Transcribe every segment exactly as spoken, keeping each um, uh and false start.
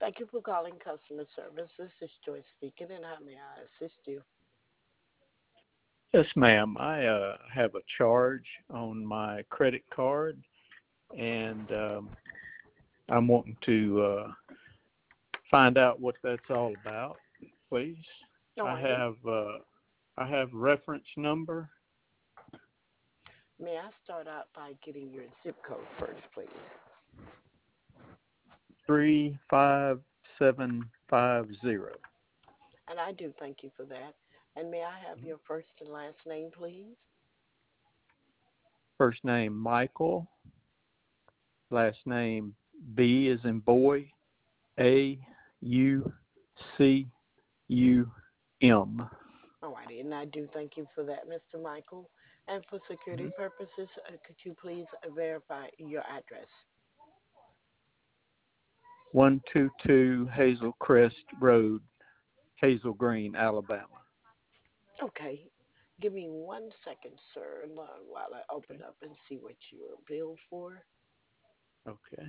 Thank you for calling customer service. This is Joyce speaking, and how may I assist you? Yes, ma'am. I uh, have a charge on my credit card, and um, I'm wanting to uh, find out what that's all about, please. I Alrighty. have uh, I have reference number May I start out by getting your zip code first, please? three five seven five zero. And I do thank you for that. And may I have your first and last name, please? First name Michael, last name B is in boy, A U C U M. Alrighty, and I do thank you for that, Mister Michael. And for security purposes, uh, could you please uh, verify your address? one two two Hazel Crest Road, Hazel Green, Alabama. Okay. Give me one second, sir, lo- while I open Okay. up and see what you are billed for. Okay.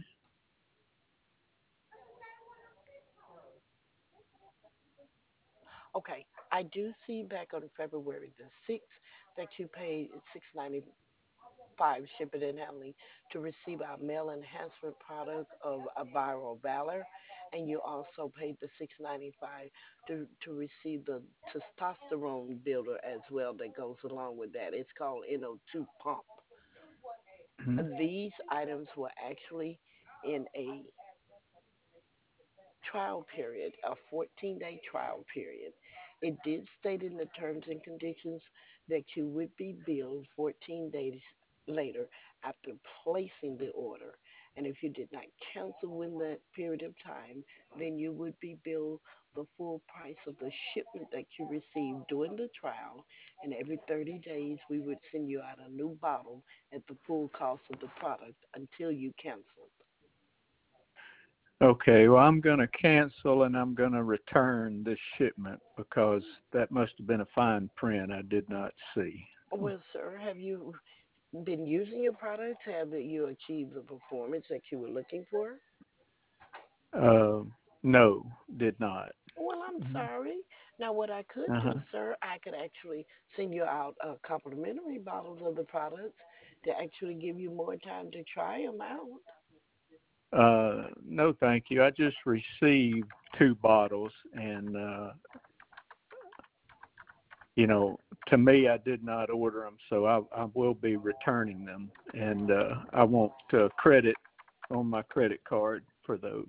Okay, I do see back on February the sixth that you paid six ninety five shipping and handling to receive our mail enhancement product of a viral valor, and you also paid the six ninety five to to receive the testosterone builder as well that goes along with that. It's called N O two pump. Mhm. These items were actually in a trial period, a fourteen day trial period. It did state in the terms and conditions that you would be billed fourteen days later after placing the order. And if you did not cancel within that period of time, then you would be billed the full price of the shipment that you received during the trial. And every thirty days, we would send you out a new bottle at the full cost of the product until you canceled. Okay, well, I'm going to cancel and I'm going to return this shipment because that must have been a fine print I did not see. Well, sir, have you been using your products? Have you achieved the performance that you were looking for? Uh, no, did not. Well, I'm Mhm. sorry. Now, what I could do, Uh-huh. sir, I could actually send you out uh, complimentary bottles of the products to actually give you more time to try them out. Uh, no, thank you. I just received two bottles, and uh, you know, to me, I did not order them, so I, I will be returning them, and uh, I want uh, credit on my credit card for those.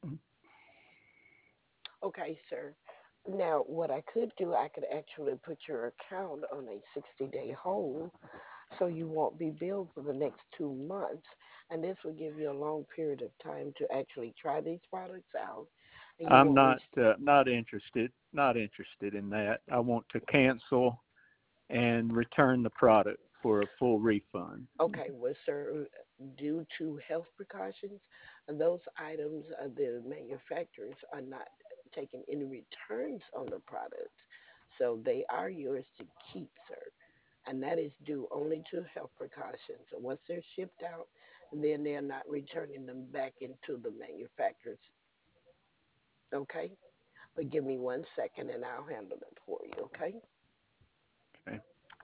Okay, sir. Now, what I could do, I could actually put your account on a sixty day hold so you won't be billed for the next two months. And this will give you a long period of time to actually try these products out. And you I'm won't not be, uh, not interested. Not interested in that. I want to cancel and return the product for a full refund. okay, well, sir, due to health precautions, those items, uh, the manufacturers are not taking any returns on the products. So they are yours to keep, sir. And that is due only to health precautions. So once they're shipped out, then they're not returning them back into the manufacturers. Okay? But give me one second and I'll handle it for you, okay? Okay.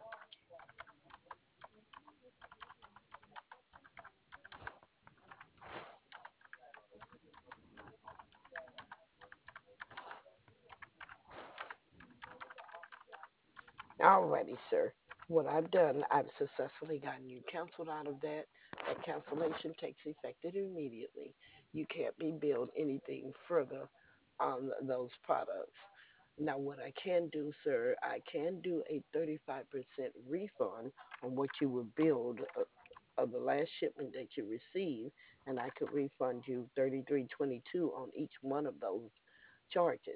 Alrighty, sir. What I've done, I've successfully gotten you canceled out of that. That cancellation takes effect immediately. You can't be billed anything further on those products. Now, what I can do, sir, I can do a thirty-five percent refund on what you were billed uh, of the last shipment that you received, and I could refund you thirty-three twenty-two on each one of those charges.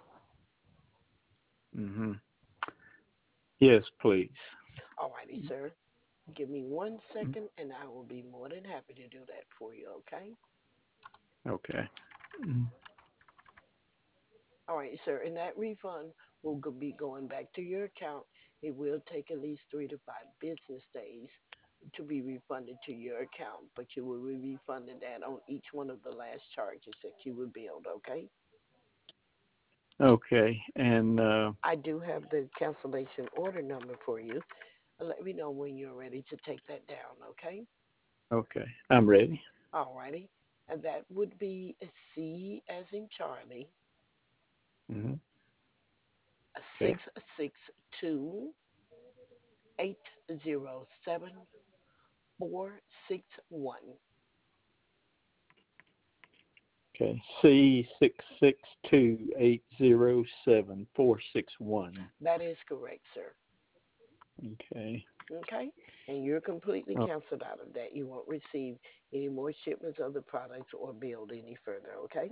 Mhm. Yes, please. Alrighty, sir. Give me one second, and I will be more than happy to do that for you, okay? Okay. Mhm. All right, sir. And that refund will go- be going back to your account. It will take at least three to five business days to be refunded to your account, but you will be refunded that on each one of the last charges that you were billed, okay? Okay. And uh, I do have the cancellation order number for you. Let me know when you're ready to take that down, okay? okay, I'm ready. All righty. And that would be a C as in Charlie, Mm-hmm. a Okay. six six two eight zero seven four six one. Okay. C six six two eight zero seven four six one. That is correct, sir. Okay. Okay? And you're completely Oh, canceled out of that. You won't receive any more shipments of the products or billed any further, okay?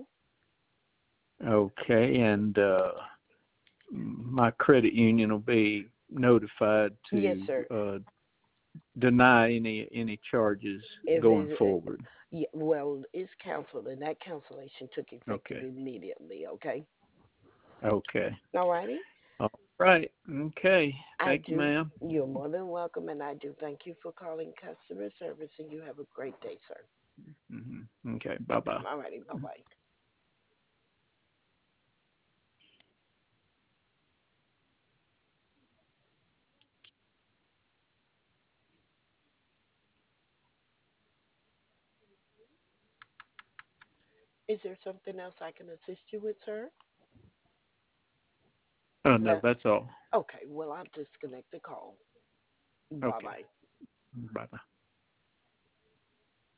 okay. And uh, my credit union will be notified Yes, to sir. uh, deny any any charges If going it, forward. yeah, well, it's canceled, and that cancellation took effective Okay. immediately, okay? Okay. All righty? All right. Okay. I Thank you, do. ma'am. You're more than welcome, and I do thank you for calling customer service, and you have a great day, sir. Hmm. Okay. Bye bye. All righty. Bye bye. Is there something else I can assist you with, sir? Oh no, No. that's all. Okay. Well, I'll disconnect the call. Bye Okay. bye. Bye bye.